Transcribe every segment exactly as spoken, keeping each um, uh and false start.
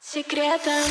Секретом.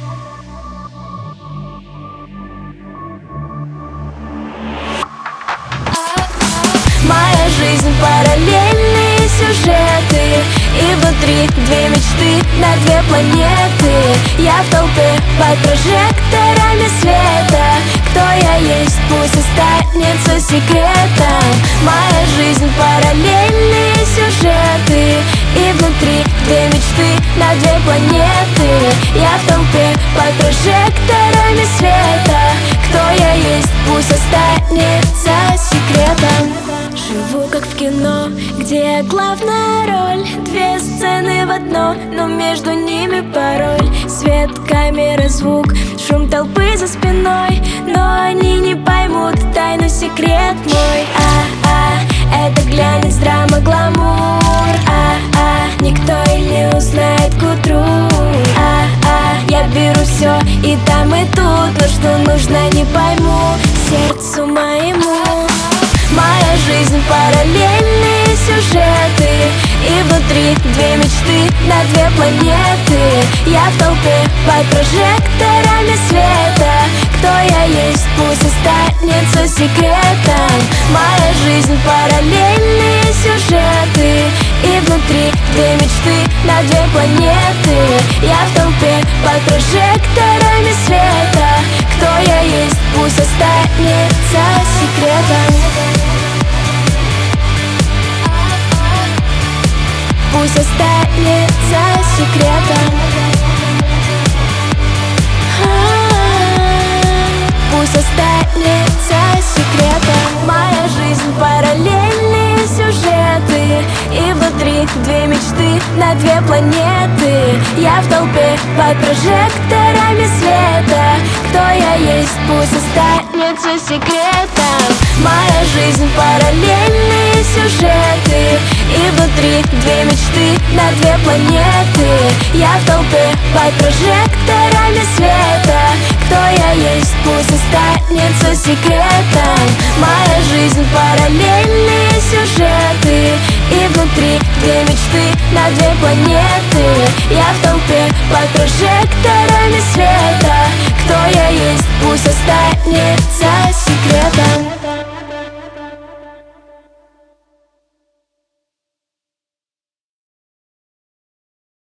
Моя жизнь — параллельные сюжеты, и внутри две мечты на две планеты. Я в толпе под прожекторами света. Кто я есть, пусть останется секретом. Моя жизнь — параллельные сюжеты, и внутри две мечты на две планеты. Я в толпе под прожекторами света. Кто я есть, пусть останется секретом. Живу как в кино, где главная роль. Две сцены в одно, но между ними пароль. Свет, камера, звук, шум толпы за спиной. Но они не поймут тайну, секрет мой. А-а, это глянец, драма, гламур. А-а, никто и не узнает к утру. А-а, я беру все и там и тут, но что нужно, не пойму сердцу моему. Моя жизнь — параллельные сюжеты, и внутри две мечты на две планеты. Я в толпе под прожекторами света. Кто я есть, пусть останется секретом. Моя жизнь — параллельные сюжеты, и внутри две мечты на две планеты. Я в толпе под прожекторами света. Кто я есть, пусть останется секретом. Пусть останется секретом. Пусть останется секретом. Моя жизнь — параллельные сюжеты, и внутри две мечты на две планеты. Я в толпе под прожекторами света. Кто я есть, пусть останется секретом. Моя жизнь — параллельные сюжеты, и внутри две мечты на две планеты. Я в толпе под прожекторами света. Кто я есть, пусть останется секретом. Моя жизнь — параллельные сюжеты, и внутри две мечты на две планеты. Я в толпе под прожекторами света.